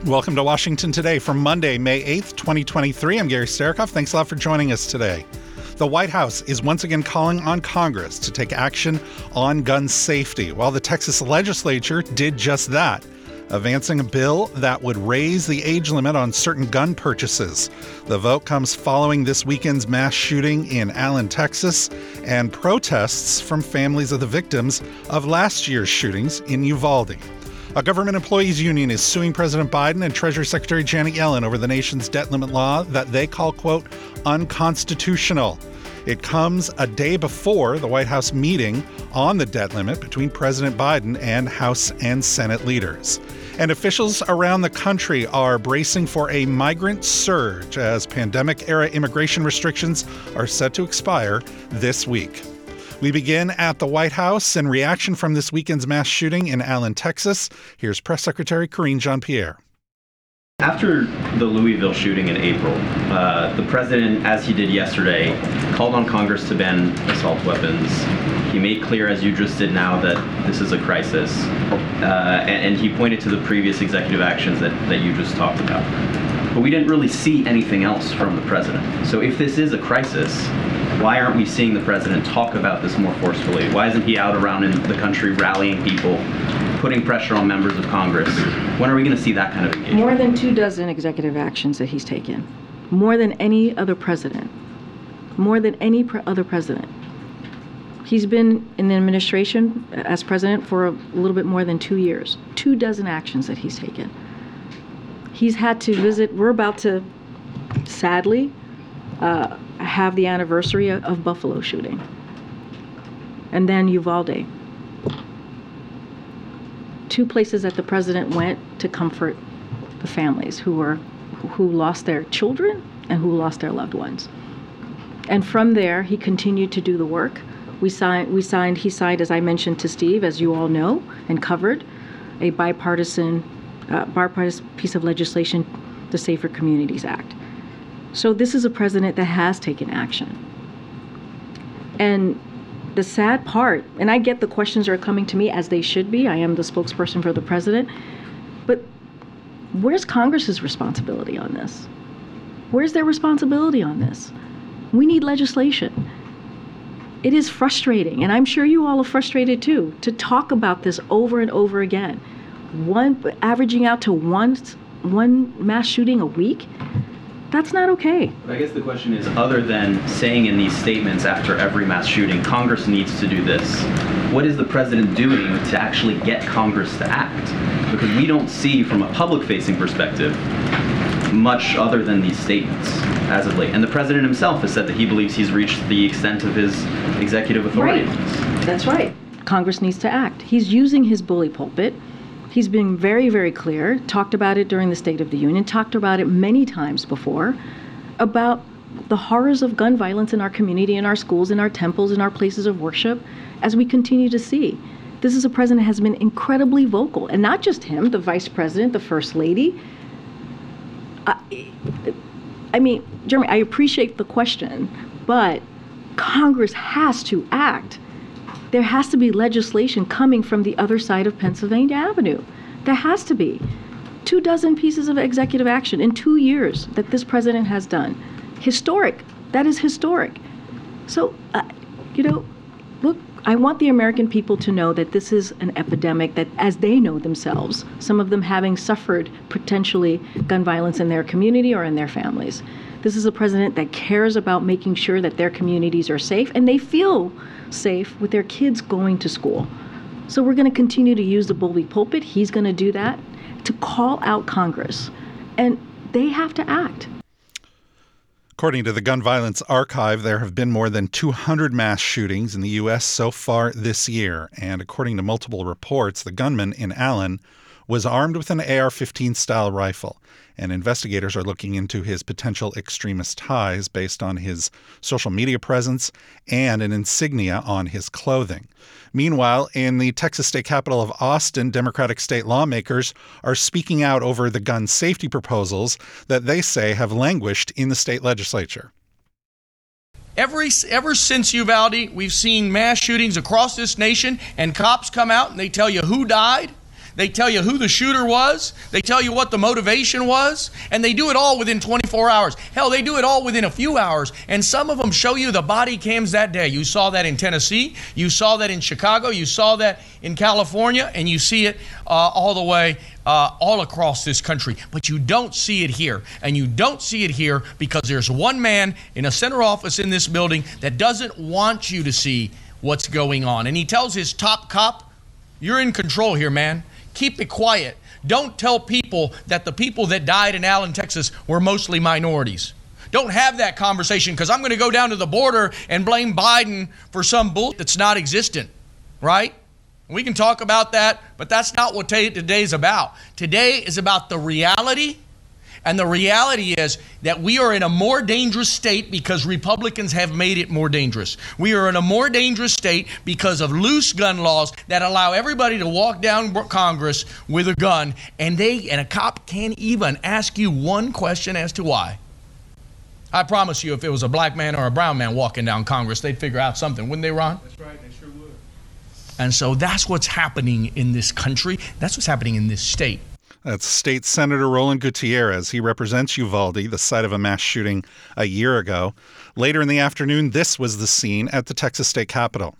Welcome to Washington Today for Monday, May 8th, 2023. I'm Gary Starakoff. Thanks a lot for joining us today. The White House is once again calling on Congress to take action on gun safety, while the Texas legislature did just that, advancing a bill that would raise the age limit on certain gun purchases. The vote comes following this weekend's mass shooting in Allen, Texas, and protests from families of the victims of last year's shootings in Uvalde. A government employees union is suing President Biden and Treasury Secretary Janet Yellen over the nation's debt limit law that they call, quote, unconstitutional. It comes a day before the White House meeting on the debt limit between President Biden and House and Senate leaders. And officials around the country are bracing for a migrant surge as pandemic-era immigration restrictions are set to expire this week. We begin at the White House in reaction from this weekend's mass shooting in Allen, Texas. Here's Press Secretary Karine Jean-Pierre. After the Louisville shooting in April, the president, as he did yesterday, called on Congress to ban assault weapons. He made clear, as you just did now, that this is a crisis. And he pointed to the previous executive actions that you just talked about. But we didn't really see anything else from the president. So if this is a crisis, why aren't we seeing the president talk about this more forcefully? Why isn't he out around in the country rallying people, putting pressure on members of Congress? When are we going to see that kind of engagement? More than 24 executive actions that he's taken. More than any other president. More than any other president. He's been in the administration as president for a little bit more than 2 years. 24 actions that he's taken. He's had to visit, we're about to, sadly, have the anniversary of Buffalo shooting. And then Uvalde. 2 places that the president went to comfort the families who lost their children and who lost their loved ones. And from there, he continued to do the work. He signed, as I mentioned to Steve, as you all know, and covered, a bipartisan piece of legislation, the Safer Communities Act. So this is a president that has taken action. And the sad part, and I get the questions are coming to me as they should be, I am the spokesperson for the president, but where's Congress's responsibility on this? Where's their responsibility on this? We need legislation. It is frustrating, and I'm sure you all are frustrated too, to talk about this over and over again. Averaging out to one mass shooting a week? That's not okay. But I guess the question is, other than saying in these statements after every mass shooting, Congress needs to do this, what is the president doing to actually get Congress to act? Because we don't see, from a public-facing perspective, much other than these statements as of late. And the president himself has said that he believes he's reached the extent of his executive authority. Right. That's right. Congress needs to act. He's using his bully pulpit. He's been very, very clear, talked about it during the State of the Union, talked about it many times before, about the horrors of gun violence in our community, in our schools, in our temples, in our places of worship, as we continue to see. This is a president who has been incredibly vocal, and not just him, the vice president, the first lady. I mean, Jeremy, I appreciate the question, but Congress has to act. There has to be legislation coming from the other side of Pennsylvania Avenue. There has to be. 24 pieces of executive action in 2 years that this president has done. Historic. That is historic. So, look, I want the American people to know that this is an epidemic that, as they know themselves, some of them having suffered potentially gun violence in their community or in their families. This is a president that cares about making sure that their communities are safe and they feel safe with their kids going to school. So we're going to continue to use the bully pulpit. He's going to do that to call out Congress, and they have to act. According to the Gun Violence Archive, there have been more than 200 mass shootings in the U.S. so far this year. And according to multiple reports, the gunman in Allen was armed with an AR-15 style rifle. And investigators are looking into his potential extremist ties based on his social media presence and an insignia on his clothing. Meanwhile, in the Texas state capital of Austin, Democratic state lawmakers are speaking out over the gun safety proposals that they say have languished in the state legislature. Ever since Uvalde, we've seen mass shootings across this nation, and cops come out and they tell you who died. They tell you who the shooter was. They tell you what the motivation was. And they do it all within 24 hours. Hell, they do it all within a few hours. And some of them show you the body cams that day. You saw that in Tennessee. You saw that in Chicago. You saw that in California. And you see it all the way all across this country. But you don't see it here. And you don't see it here because there's one man in a center office in this building that doesn't want you to see what's going on. And he tells his top cop, you're in control here, man. Keep it quiet. Don't tell people that the people that died in Allen, Texas were mostly minorities. Don't have that conversation because I'm going to go down to the border and blame Biden for some bull that's not existent, right? We can talk about that, but that's not what today's about. Today is about the reality. And the reality is that we are in a more dangerous state because Republicans have made it more dangerous. We are in a more dangerous state because of loose gun laws that allow everybody to walk down Congress with a gun, and a cop can't even ask you one question as to why. I promise you, if it was a black man or a brown man walking down Congress, they'd figure out something, wouldn't they, Ron? That's right, they sure would. And so that's what's happening in this country. That's what's happening in this state. That's State Senator Roland Gutierrez. He represents Uvalde, the site of a mass shooting a year ago. Later in the afternoon, this was the scene at the Texas State Capitol.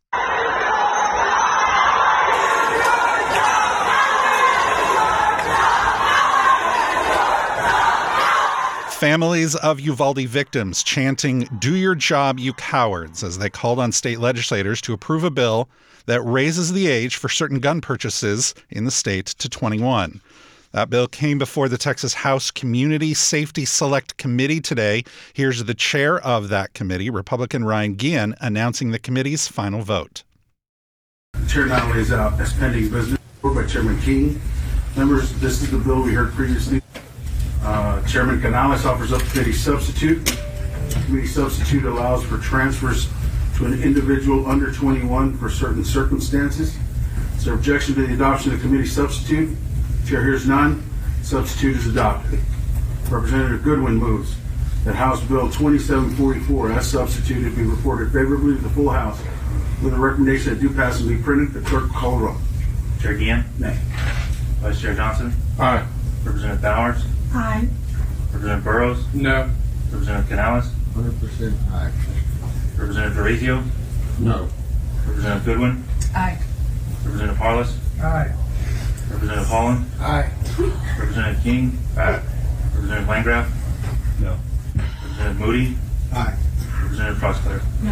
Families of Uvalde victims chanting, "Do your job, you cowards," as they called on state legislators to approve a bill that raises the age for certain gun purchases in the state to 21. That bill came before the Texas House Community Safety Select Committee today. Here's the chair of that committee, Republican Ryan Guillen, announcing the committee's final vote. The chair now lays out as pending business by Chairman King. Members, this is the bill we heard previously. Chairman Canales offers up committee substitute. Committee substitute allows for transfers to an individual under 21 for certain circumstances. Is there objection to the adoption of the committee substitute? Chair hears none. Substitute is adopted. Representative Goodwin moves that House Bill 2744 as substituted be reported favorably to the full House with a recommendation that due passage be printed. The clerk will call the roll. Chair Guillen? Nay. Vice Chair Johnson? Aye. Representative Bowers? Aye. Representative Burrows? No. Representative Canales? 100% aye. Representative D'Orazio? No. Representative Goodwin? Aye. Representative Harless? Aye. Representative Holland? Aye. Representative King? Aye. Representative Landgraf? No. Representative Moody? Aye. Representative Frostclair? No.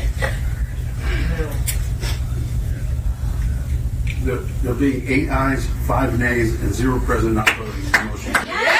There being 8 ayes, 5 nays, and 0 present not voting, the motion.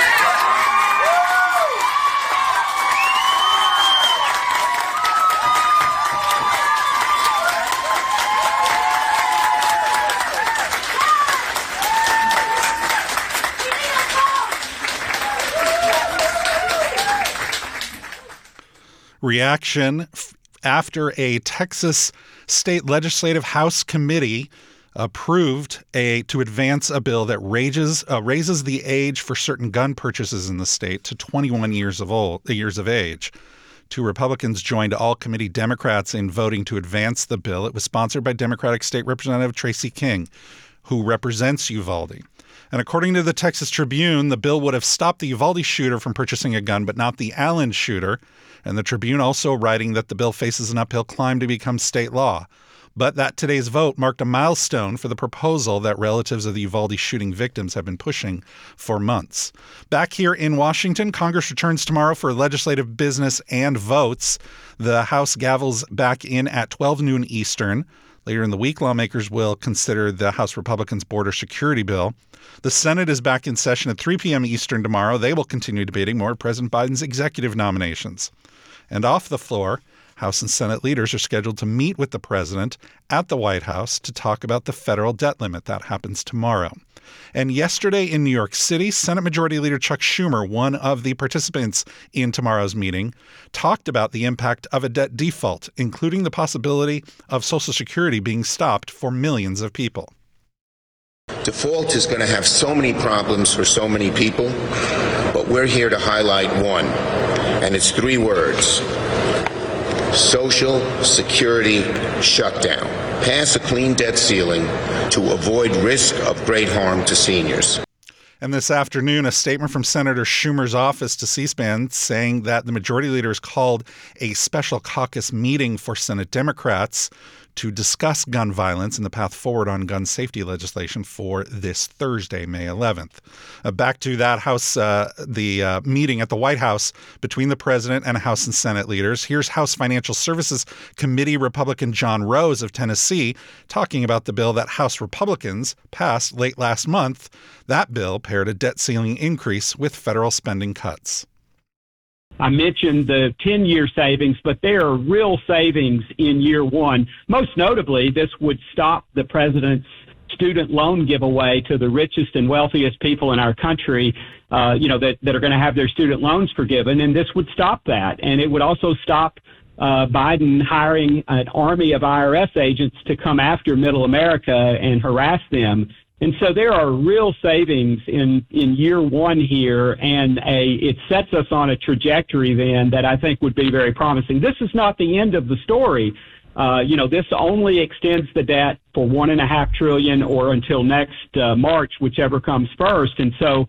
Reaction after a Texas State Legislative House Committee approved to advance a bill that raises the age for certain gun purchases in the state to 21 years of age. 2 Republicans joined all committee Democrats in voting to advance the bill. It was sponsored by Democratic State Representative Tracy King, who represents Uvalde. And according to the Texas Tribune, the bill would have stopped the Uvalde shooter from purchasing a gun, but not the Allen shooter. And the Tribune also writing that the bill faces an uphill climb to become state law. But that today's vote marked a milestone for the proposal that relatives of the Uvalde shooting victims have been pushing for months. Back here in Washington, Congress returns tomorrow for legislative business and votes. The House gavels back in at 12 noon Eastern. Later in the week, lawmakers will consider the House Republicans' border security bill. The Senate is back in session at 3 p.m. Eastern tomorrow. They will continue debating more of President Biden's executive nominations. And off the floor, House and Senate leaders are scheduled to meet with the president at the White House to talk about the federal debt limit. That happens tomorrow. And yesterday in New York City, Senate Majority Leader Chuck Schumer, one of the participants in tomorrow's meeting, talked about the impact of a debt default, including the possibility of Social Security being stopped for millions of people. Default is going to have so many problems for so many people, but we're here to highlight one, and it's 3 words: Social Security shutdown. pass a clean debt ceiling to avoid risk of great harm to seniors. And this afternoon, a statement from Senator Schumer's office to C-SPAN saying that the majority leader has called a special caucus meeting for Senate Democrats to discuss gun violence and the path forward on gun safety legislation for this Thursday, May 11th. Back to that the meeting at the White House between the president and House and Senate leaders. Here's House Financial Services Committee Republican John Rose of Tennessee talking about the bill that House Republicans passed late last month. That bill paired a debt ceiling increase with federal spending cuts. I mentioned the 10-year savings, but there are real savings in year one. Most notably, this would stop the president's student loan giveaway to the richest and wealthiest people in our country, that are going to have their student loans forgiven. And this would stop that. And it would also stop Biden hiring an army of IRS agents to come after middle America and harass them. And so there are real savings in year one here, and it sets us on a trajectory then that I think would be very promising. This is not the end of the story. This only extends the debt for $1.5 trillion or until next March, whichever comes first. And so,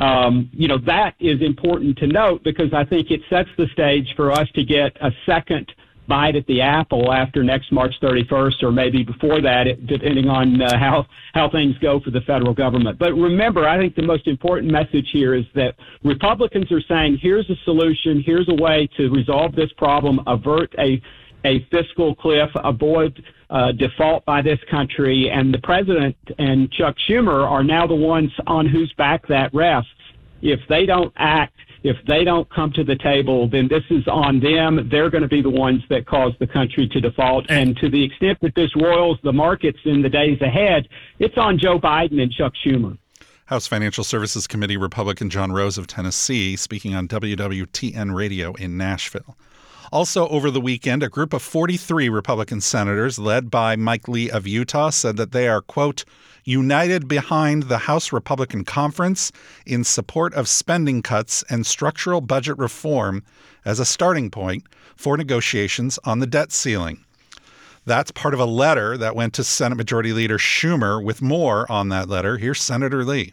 that is important to note because I think it sets the stage for us to get a second bite at the apple after next March 31st, or maybe before that, depending on how things go for the federal government. But remember, I think the most important message here is that Republicans are saying, here's a solution, here's a way to resolve this problem, avert a fiscal cliff, avoid default by this country, and the president and Chuck Schumer are now the ones on whose back that rests. If they don't act, if they don't come to the table, then this is on them. They're going to be the ones that cause the country to default. And to the extent that this roils the markets in the days ahead, it's on Joe Biden and Chuck Schumer. House Financial Services Committee Republican John Rose of Tennessee speaking on WWTN Radio in Nashville. Also over the weekend, a group of 43 Republican senators led by Mike Lee of Utah said that they are, quote, united behind the House Republican Conference in support of spending cuts and structural budget reform as a starting point for negotiations on the debt ceiling. That's part of a letter that went to Senate Majority Leader Schumer. With more on that letter, here's Senator Lee.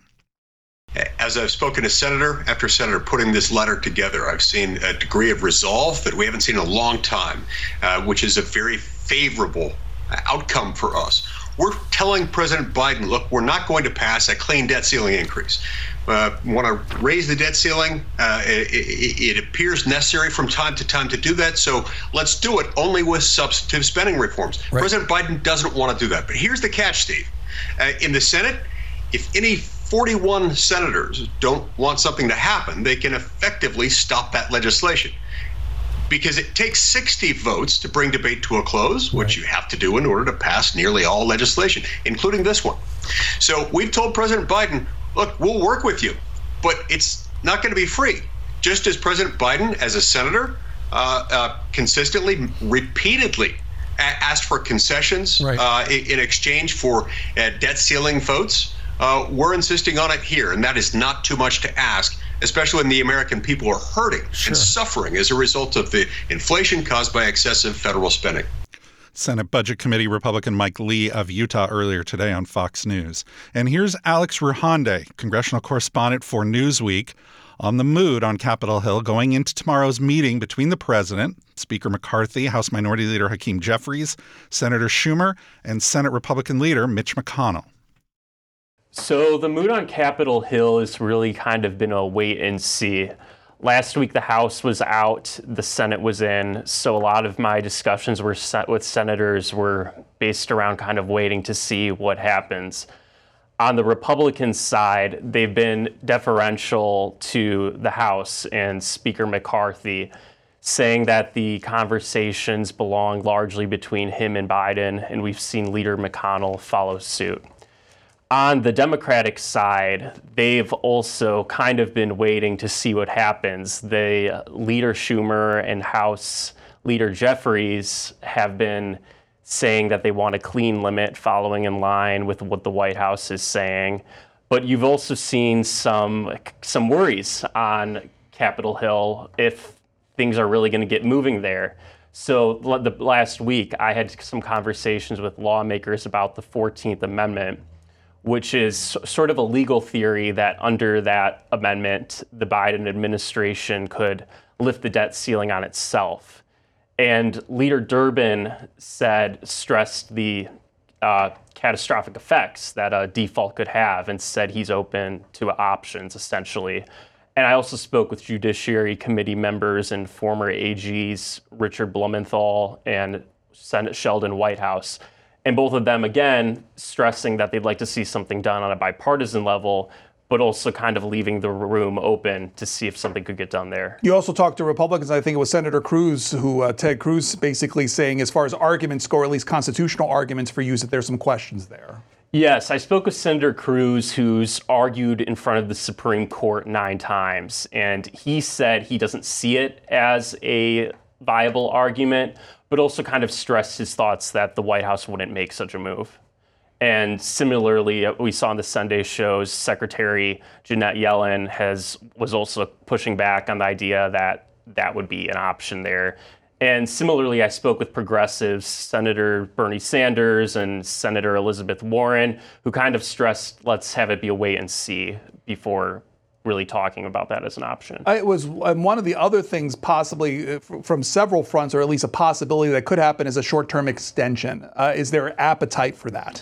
As I've spoken to senator after senator putting this letter together, I've seen a degree of resolve that we haven't seen in a long time, which is a very favorable outcome for us. We're telling President Biden, look, we're not going to pass a clean debt ceiling increase. Want to raise the debt ceiling? It appears necessary from time to time to do that. So let's do it only with substantive spending reforms. Right. President Biden doesn't want to do that. But here's the catch, Steve. In the Senate, if any 41 senators don't want something to happen, they can effectively stop that legislation. Because it takes 60 votes to bring debate to a close, which you have to do in order to pass nearly all legislation, including this one. So we've told President Biden, look, we'll work with you, but it's not going to be free. Just as President Biden, as a senator, consistently, repeatedly asked for concessions in exchange for debt ceiling votes, we're insisting on it here, and that is not too much to ask, especially when the American people are hurting and suffering as a result of the inflation caused by excessive federal spending. Senate Budget Committee Republican Mike Lee of Utah earlier today on Fox News. And here's Alex Ruhande, congressional correspondent for Newsweek, on the mood on Capitol Hill going into tomorrow's meeting between the president, Speaker McCarthy, House Minority Leader Hakeem Jeffries, Senator Schumer, and Senate Republican Leader Mitch McConnell. So the mood on Capitol Hill has really kind of been a wait and see. Last week, the House was out, the Senate was in, so a lot of my discussions with senators were based around kind of waiting to see what happens. On the Republican side, they've been deferential to the House and Speaker McCarthy, saying that the conversations belong largely between him and Biden, and we've seen Leader McConnell follow suit. On the Democratic side, they've also kind of been waiting to see what happens. The Leader Schumer and House Leader Jeffries have been saying that they want a clean limit, following in line with what the White House is saying. But you've also seen some worries on Capitol Hill if things are really going to get moving there. So the last week, I had some conversations with lawmakers about the 14th Amendment, which is sort of a legal theory that under that amendment, the Biden administration could lift the debt ceiling on itself. And Leader Durbin stressed the catastrophic effects that a default could have, and said he's open to options, essentially. And I also spoke with Judiciary Committee members and former AGs Richard Blumenthal and Senate Sheldon Whitehouse. And both of them, again, stressing that they'd like to see something done on a bipartisan level, but also kind of leaving the room open to see if something could get done there. You also talked to Republicans. I think it was Senator Cruz, Ted Cruz, basically saying, as far as arguments go, or at least constitutional arguments for use, that there's some questions there. Yes, I spoke with Senator Cruz, who's argued in front of the Supreme Court 9 times, and he said he doesn't see it as a viable argument, but also kind of stressed his thoughts that the White House wouldn't make such a move. And similarly, we saw on the Sunday shows, Secretary Janet Yellen was also pushing back on the idea that that would be an option there. And similarly, I spoke with progressives, Senator Bernie Sanders and Senator Elizabeth Warren, who kind of stressed, let's have it be a wait and see before really talking about that as an option. It was one of the other things possibly from several fronts, or at least a possibility that could happen, is a short-term extension. Is there appetite for that?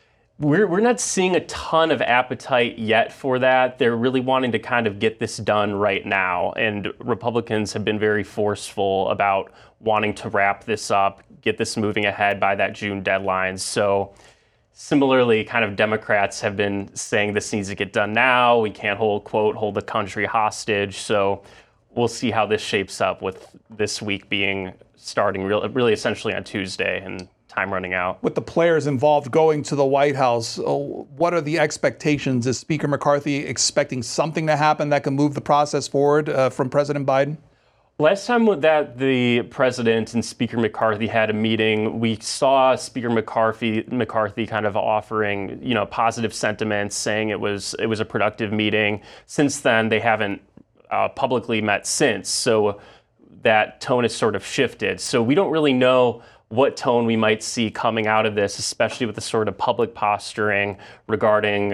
We're not seeing a ton of appetite yet for that. They're really wanting to kind of get this done right now. And Republicans have been very forceful about wanting to wrap this up, get this moving ahead by that June deadline. So similarly, kind of Democrats have been saying this needs to get done now. We can't hold the country hostage. So we'll see how this shapes up, with this week starting really essentially on Tuesday and time running out. With the players involved going to the White House, what are the expectations? Is Speaker McCarthy expecting something to happen that can move the process forward from President Biden? Last time that the president and Speaker McCarthy had a meeting, we saw Speaker McCarthy kind of offering, positive sentiments, saying it was a productive meeting. Since then, they haven't publicly met since, so that tone has sort of shifted. So we don't really know what tone we might see coming out of this, especially with the sort of public posturing regarding,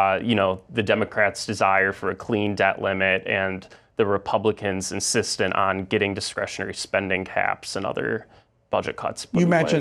the Democrats' desire for a clean debt limit and the Republicans insistent on getting discretionary spending caps and other budget cuts. You mentioned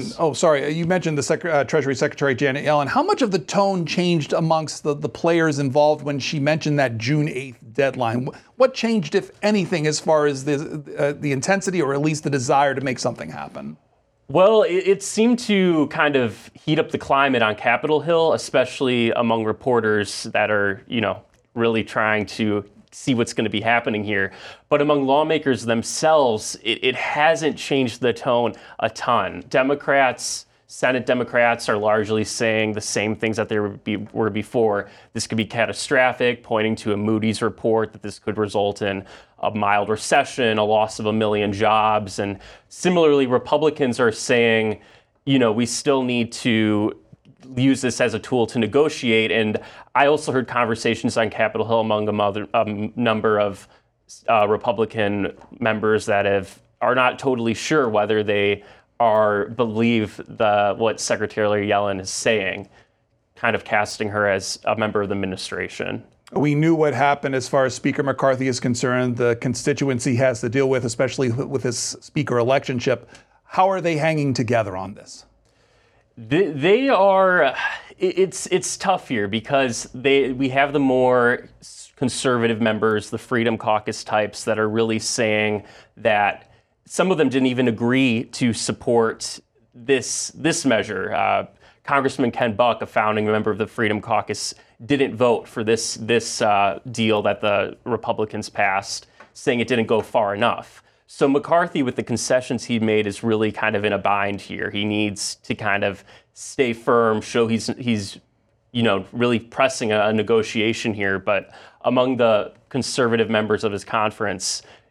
the Treasury Secretary Janet Yellen. How much of the tone changed amongst the players involved when she mentioned that June 8th deadline? What changed, if anything, as far as the intensity, or at least the desire to make something happen? Well, it seemed to kind of heat up the climate on Capitol Hill, especially among reporters that are, really trying to see what's going to be happening here. But among lawmakers themselves, it hasn't changed the tone a ton. Senate Democrats are largely saying the same things that they were before. This could be catastrophic, pointing to a Moody's report that this could result in a mild recession, a loss of 1 million jobs. And similarly, Republicans are saying, we still need to use this as a tool to negotiate. And I also heard conversations on Capitol Hill among a number of Republican members that are not totally sure whether they believe what Secretary Yellen is saying, kind of casting her as a member of the administration. We knew what happened as far as Speaker McCarthy is concerned. The constituency has to deal with, especially with his speaker electionship. How are they hanging together on this? They are. It's tough here because we have the more conservative members, the Freedom Caucus types, that are really saying that some of them didn't even agree to support this measure. Congressman Ken Buck, a founding member of the Freedom Caucus, didn't vote for this deal that the Republicans passed, saying it didn't go far enough. So McCarthy, with the concessions he made, is really kind of in a bind here. He needs to kind of stay firm, show he's really pressing a negotiation here. But among the conservative members of his conference,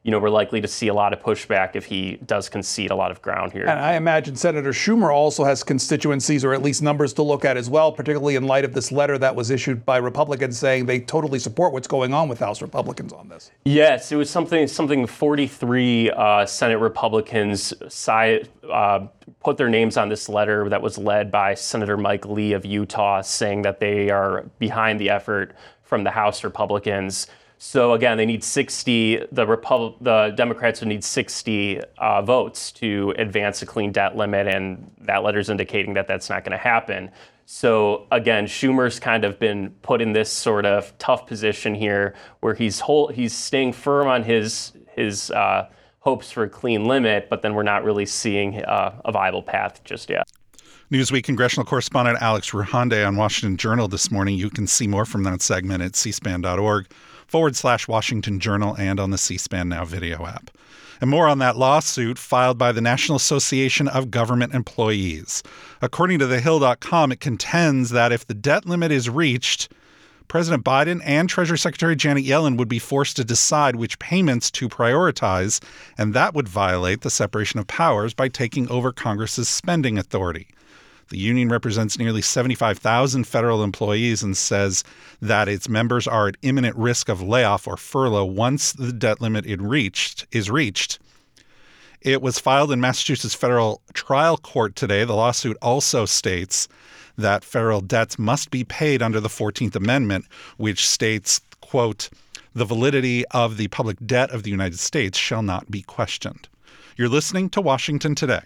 we're likely to see a lot of pushback if he does concede a lot of ground here. And I imagine Senator Schumer also has constituencies, or at least numbers to look at as well, particularly in light of this letter that was issued by Republicans saying they totally support what's going on with House Republicans on this. Yes, it was something 43 Senate Republicans put their names on this letter that was led by Senator Mike Lee of Utah, saying that they are behind the effort from the House Republicans. So again, they need 60. The Democrats would need 60 votes to advance a clean debt limit, and that letter's indicating that that's not going to happen. So again, Schumer's kind of been put in this sort of tough position here, where he's staying firm on his hopes for a clean limit, but then we're not really seeing a viable path just yet. Newsweek congressional correspondent Alex Ruhande on Washington Journal this morning. You can see more from that segment at cspan.org/Washington Journal and on the C-SPAN Now video app. And more on that lawsuit filed by the National Association of Government Employees. According to thehill.com, it contends that if the debt limit is reached, President Biden and Treasury Secretary Janet Yellen would be forced to decide which payments to prioritize, and that would violate the separation of powers by taking over Congress's spending authority. The union represents nearly 75,000 federal employees and says that its members are at imminent risk of layoff or furlough once the debt limit is reached. It was filed in Massachusetts federal trial court today. The lawsuit also states that federal debts must be paid under the 14th Amendment, which states, quote, "The validity of the public debt of the United States shall not be questioned." You're listening to Washington Today.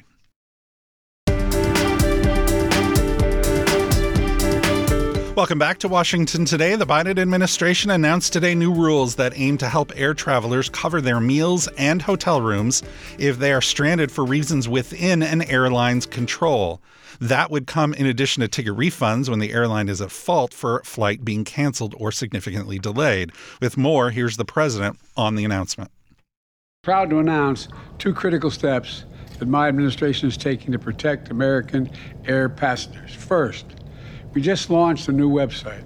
Welcome back to Washington Today. The Biden administration announced today new rules that aim to help air travelers cover their meals and hotel rooms if they are stranded for reasons within an airline's control. That would come in addition to ticket refunds when the airline is at fault for a flight being canceled or significantly delayed. With more, here's the president on the announcement. Proud to announce two critical steps that my administration is taking to protect American air passengers. First, we just launched a new website,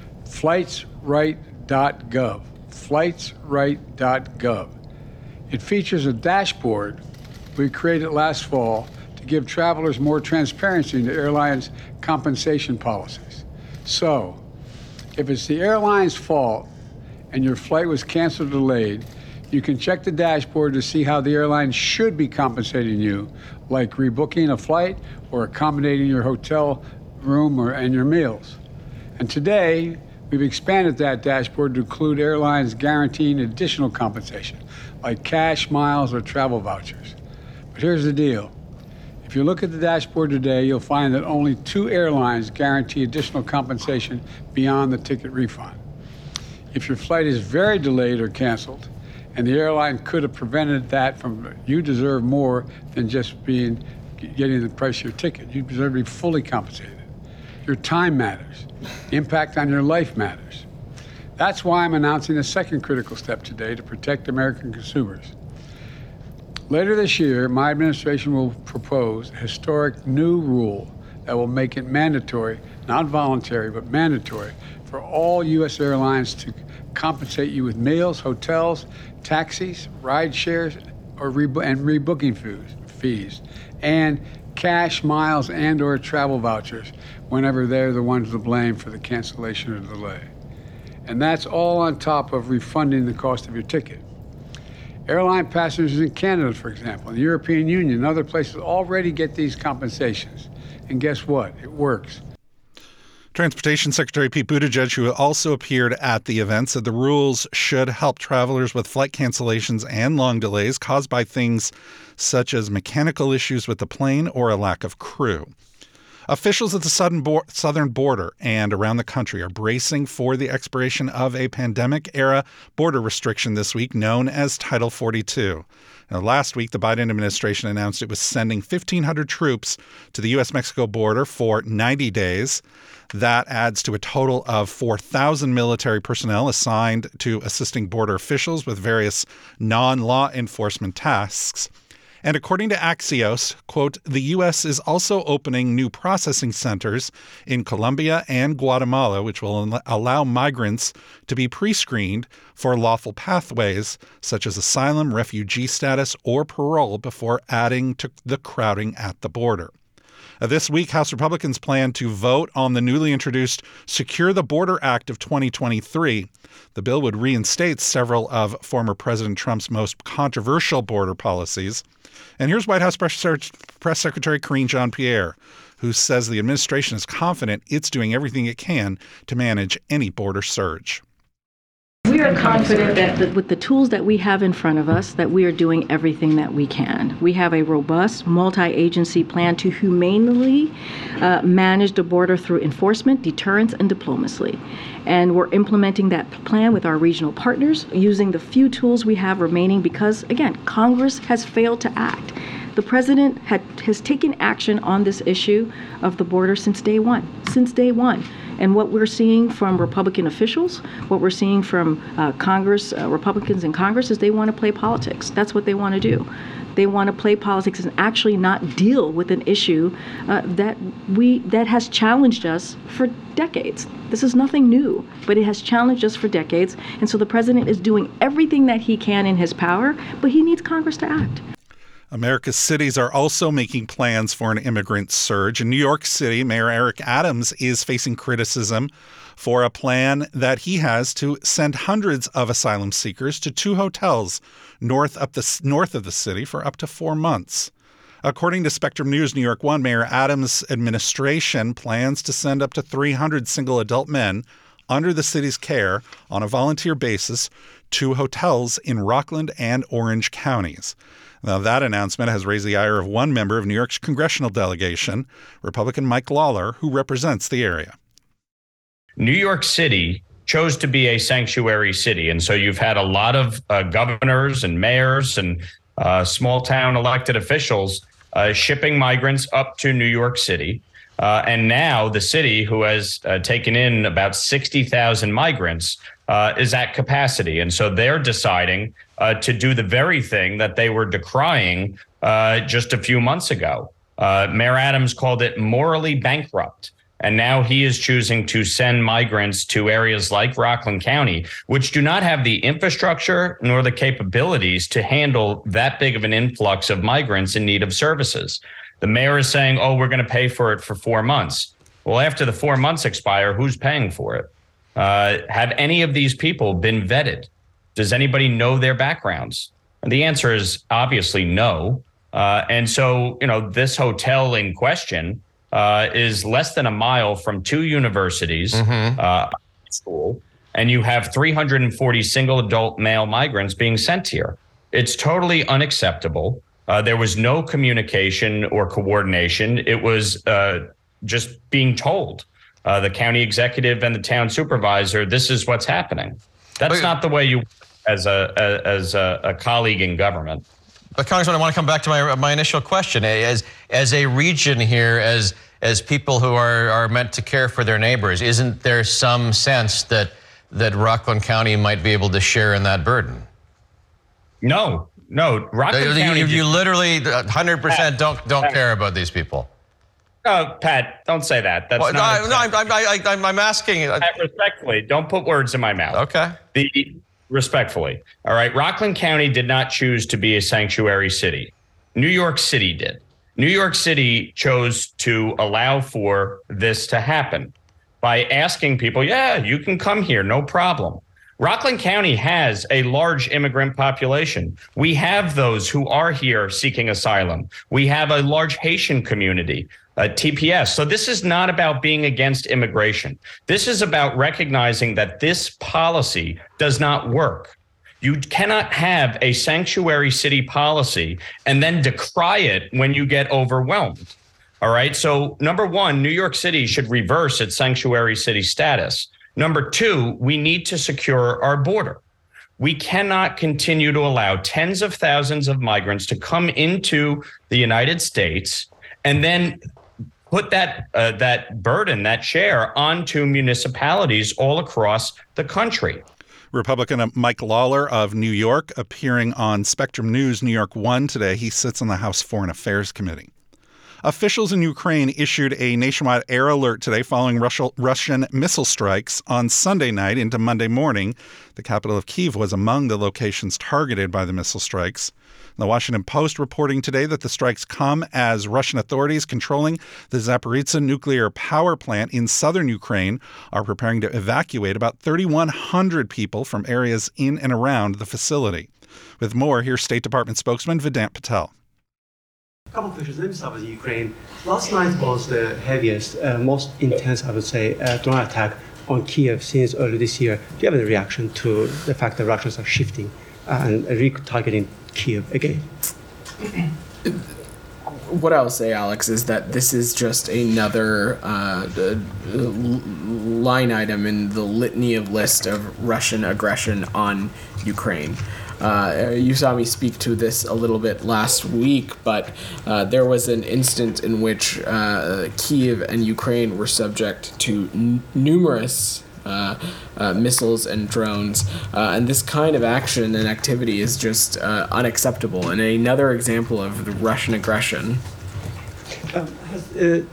flightsright.gov, flightsright.gov. It features a dashboard we created last fall to give travelers more transparency into airlines' compensation policies. So, if it's the airline's fault and your flight was canceled or delayed, you can check the dashboard to see how the airline should be compensating you, like rebooking a flight or accommodating your hotel room and your meals. And today, we've expanded that dashboard to include airlines guaranteeing additional compensation, like cash, miles, or travel vouchers. But here's the deal. If you look at the dashboard today, you'll find that only 2 airlines guarantee additional compensation beyond the ticket refund. If your flight is very delayed or canceled, and the airline could have prevented that from, you deserve more than just getting the price of your ticket. You deserve to be fully compensated. Your time matters. The impact on your life matters. That's why I'm announcing a second critical step today to protect American consumers. Later this year, my administration will propose a historic new rule that will make it mandatory, not voluntary, but mandatory, for all U.S. airlines to compensate you with meals, hotels, taxis, ride shares, and rebooking fees, and cash, miles, and or travel vouchers whenever they're the ones to blame for the cancellation or delay. And that's all on top of refunding the cost of your ticket. Airline passengers in Canada, for example, the European Union, and other places already get these compensations. And guess what? It works. Transportation Secretary Pete Buttigieg, who also appeared at the event, said the rules should help travelers with flight cancellations and long delays caused by things such as mechanical issues with the plane or a lack of crew. Officials at the southern border and around the country are bracing for the expiration of a pandemic-era border restriction this week known as Title 42. Now, last week, the Biden administration announced it was sending 1,500 troops to the U.S.-Mexico border for 90 days. That adds to a total of 4,000 military personnel assigned to assisting border officials with various non-law enforcement tasks. And according to Axios, quote, the U.S. is also opening new processing centers in Colombia and Guatemala, which will allow migrants to be pre-screened for lawful pathways such as asylum, refugee status, or parole before adding to the crowding at the border. This week, House Republicans plan to vote on the newly introduced Secure the Border Act of 2023. The bill would reinstate several of former President Trump's most controversial border policies. And here's White House Press Secretary Karine Jean-Pierre, who says the administration is confident it's doing everything it can to manage any border surge. We are confident that with the tools that we have in front of us, that we are doing everything that we can. We have a robust multi-agency plan to humanely manage the border through enforcement, deterrence, and diplomacy. And we're implementing that plan with our regional partners, using the few tools we have remaining because, again, Congress has failed to act. The president has taken action on this issue of the border since day one. And what we're seeing from Republican officials, what we're seeing from Congress, Republicans in Congress, is they want to play politics. That's what they want to do. They want to play politics and actually not deal with an issue that has challenged us for decades. This is nothing new, but it has challenged us for decades. And so the president is doing everything that he can in his power, but he needs Congress to act. America's cities are also making plans for an immigrant surge. In New York City, Mayor Eric Adams is facing criticism for a plan that he has to send hundreds of asylum seekers to 2 hotels north of the city for up to 4 months. According to Spectrum News New York One, Mayor Adams' administration plans to send up to 300 single adult men under the city's care on a volunteer basis to hotels in Rockland and Orange counties. Now, that announcement has raised the ire of one member of New York's congressional delegation, Republican Mike Lawler, who represents the area. New York City chose to be a sanctuary city. And so you've had a lot of governors and mayors and small town elected officials shipping migrants up to New York City. And now the city, who has taken in about 60,000 migrants, is at capacity. And so they're deciding to do the very thing that they were decrying just a few months ago. Mayor Adams called it morally bankrupt. And now he is choosing to send migrants to areas like Rockland County, which do not have the infrastructure nor the capabilities to handle that big of an influx of migrants in need of services. The mayor is saying, oh, we're going to pay for it for 4 months. Well, after the 4 months expire, who's paying for it? Have any of these people been vetted? Does anybody know their backgrounds? And the answer is obviously no. And so, this hotel in question is less than a mile from 2 universities, school, and you have 340 single adult male migrants being sent here. It's totally unacceptable. There was no communication or coordination. It was just being told, the county executive and the town supervisor, this is what's happening. That's not the way you, as a colleague in government. But Congressman, I want to come back to my initial question. As a region here, as people who are meant to care for their neighbors, isn't there some sense that Rockland County might be able to share in that burden? No. Rockland County. You literally 100% don't care about these people. Oh, Pat, don't say that. That's I'm asking. Pat, respectfully, don't put words in my mouth. Okay. Respectfully. All right. Rockland County did not choose to be a sanctuary city. New York City did. New York City chose to allow for this to happen by asking people, yeah, you can come here, no problem. Rockland County has a large immigrant population. We have those who are here seeking asylum. We have a large Haitian community, TPS. So this is not about being against immigration. This is about recognizing that this policy does not work. You cannot have a sanctuary city policy and then decry it when you get overwhelmed. All right. So number one, New York City should reverse its sanctuary city status. Number two, we need to secure our border. We cannot continue to allow tens of thousands of migrants to come into the United States and then put that burden, that share onto municipalities all across the country. Republican Mike Lawler of New York appearing on Spectrum News New York 1 today. He sits on the House Foreign Affairs Committee. Officials in Ukraine issued a nationwide air alert today following Russian missile strikes on Sunday night into Monday morning. The capital of Kyiv was among the locations targeted by the missile strikes. The Washington Post reporting today that the strikes come as Russian authorities controlling the Zaporizhzhia nuclear power plant in southern Ukraine are preparing to evacuate about 3,100 people from areas in and around the facility. With more, here's State Department spokesman Vedant Patel. A couple of questions. Let me start with Ukraine. Last night was the heaviest, most intense, I would say, drone attack on Kyiv since early this year. Do you have any reaction to the fact that Russians are shifting and re-targeting Kyiv again? What I'll say, Alex, is that this is just another line item in the litany of list of Russian aggression on Ukraine. You saw me speak to this a little bit last week, but there was an instance in which Kyiv and Ukraine were subject to numerous missiles and drones, and this kind of action and activity is just unacceptable and another example of the Russian aggression. The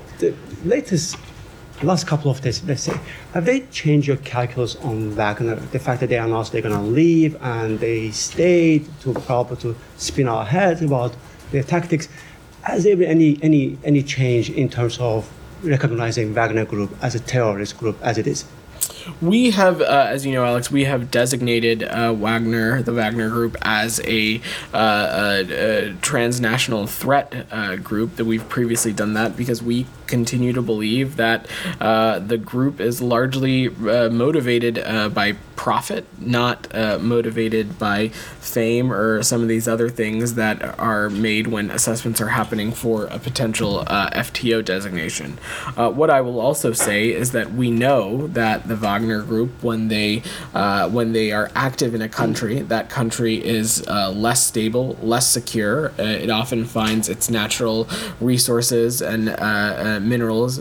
last couple of days, let's say, have they changed your calculus on Wagner? The fact that they announced they're going to leave and they stayed to probably to spin our heads about their tactics. Has there been any change in terms of recognizing Wagner Group as a terrorist group as it is? We have, as you know, Alex, we have designated the Wagner Group, as a transnational threat group. That we've previously done that because we continue to believe that the group is largely motivated by profit, not motivated by fame or some of these other things that are made when assessments are happening for a potential FTO designation. What I will also say is that we know that the Wagner Group, when they are active in a country, that country is less stable, less secure. It often finds its natural resources and minerals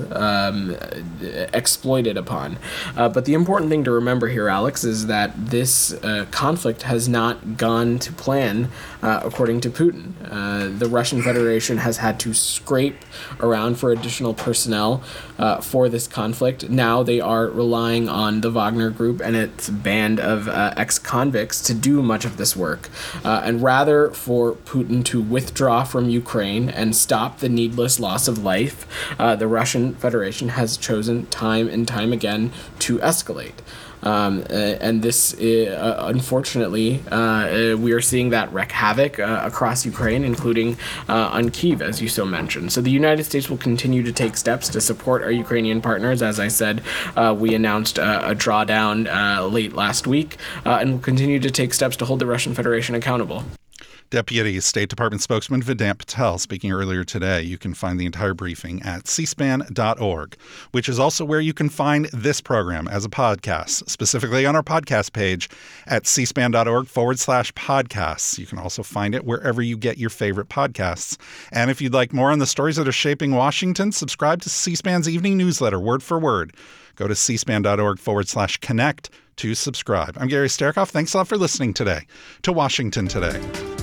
exploited upon. But the important thing to remember here, Alex, is that this conflict has not gone to plan according to Putin. The Russian Federation has had to scrape around for additional personnel for this conflict. Now they are relying on the Wagner Group and its band of ex-convicts to do much of this work. And rather for Putin to withdraw from Ukraine and stop the needless loss of life, the Russian Federation has chosen time and time again to escalate. And this, unfortunately, we are seeing that wreak havoc across Ukraine, including on Kyiv, as you so mentioned. So the United States will continue to take steps to support our Ukrainian partners. As I said, we announced a drawdown late last week, and will continue to take steps to hold the Russian Federation accountable. Deputy State Department spokesman Vedant Patel speaking earlier today. You can find the entire briefing at cspan.org, which is also where you can find this program as a podcast, specifically on our podcast page at cspan.org/podcasts. You can also find it wherever you get your favorite podcasts. And if you'd like more on the stories that are shaping Washington, subscribe to C-SPAN's evening newsletter, word for word. Go to cspan.org/connect to subscribe. I'm Gary Sterkoff. Thanks a lot for listening today to Washington Today.